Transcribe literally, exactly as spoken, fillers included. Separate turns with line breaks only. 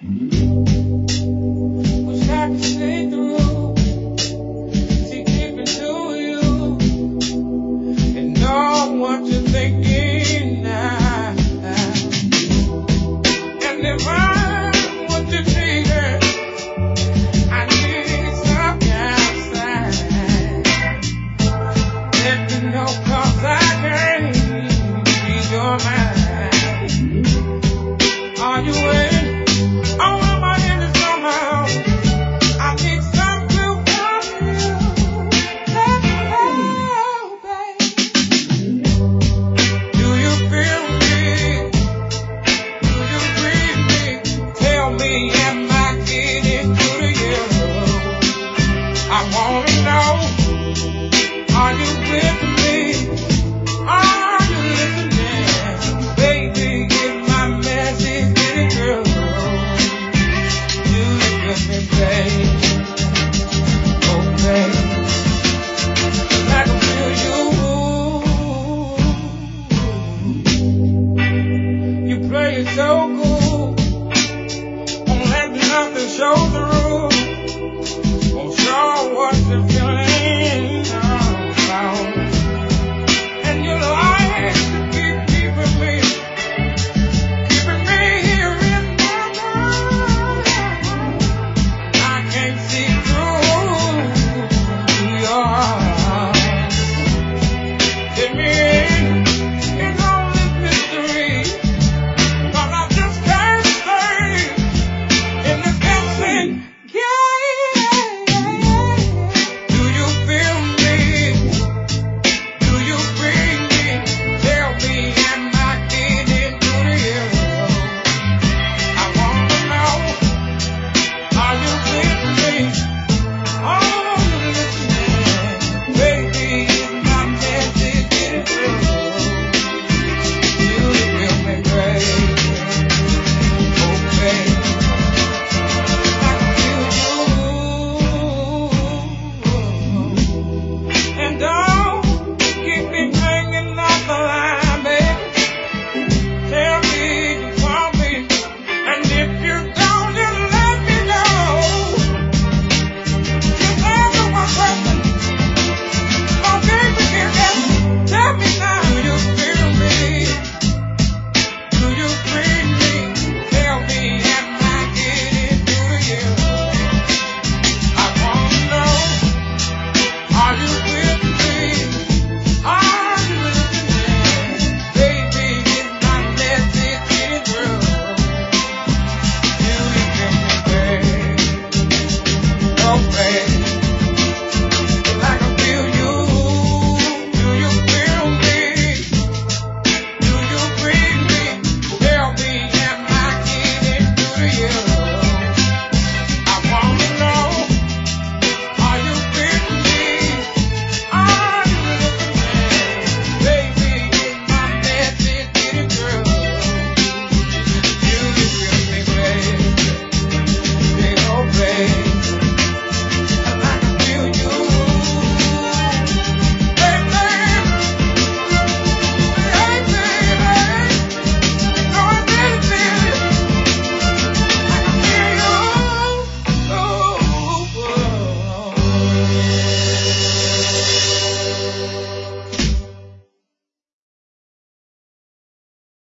Wish I could see through, see deep into you, and know what you're thinking now. And if I'm what you need, I need some outside. Let me know, 'cause I can't read your mind. Are you waiting? Oh, am I in it somehow? I need some clue from you. Oh, babe. Do you feel me? Do you breathe me? Tell me, am